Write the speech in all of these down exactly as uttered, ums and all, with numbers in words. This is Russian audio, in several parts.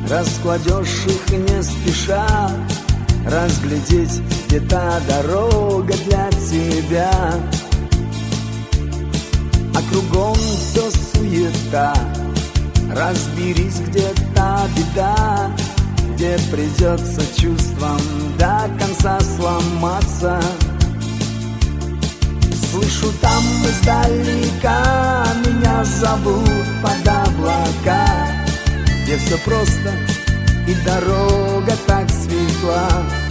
раскладешь их не спеша, разглядеть, где та дорога для тебя. А кругом все суета, разберись, где та беда, где придется чувствам до конца сломаться. Слышу там издалека, меня зовут под облака, где все просто и дорога так светла.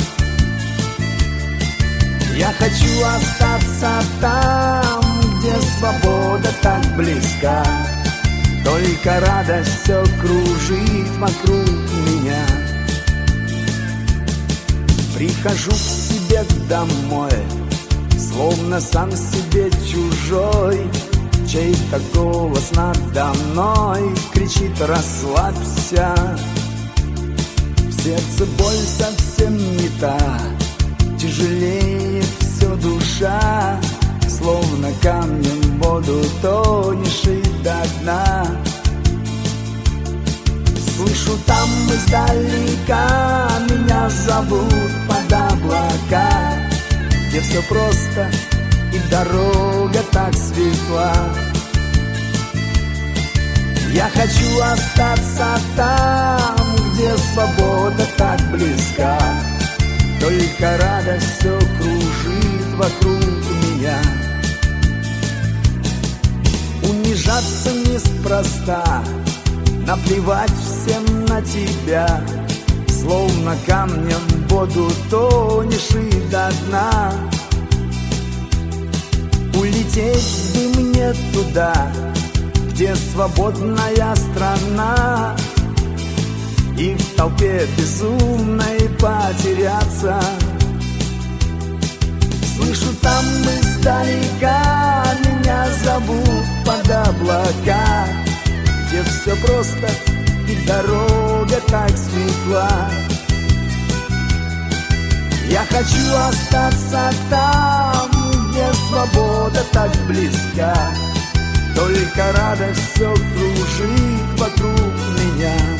Я хочу остаться там, где свобода так близка, только радость все кружит вокруг меня. Прихожу к себе домой, словно сам себе чужой, чей-то голос надо мной кричит: расслабься. В сердце боль совсем не та, тяжелее все душа, словно камнем в воду тонешь и до дна. Слышу там издалека, меня зовут под облака, где все просто и дорога так светла. Я хочу остаться там, где свобода так близка, только радость все кружит вокруг меня. Унижаться неспроста, наплевать всем на тебя, словно камнем в воду тонешь и до дна. Улететь бы мне туда, где свободная страна, и в толпе безумной потеряться. Слышу там издалека, меня зовут под облака, где все просто и дорога так светла. Я хочу остаться там, где свобода так близка, только радость все кружит вокруг меня.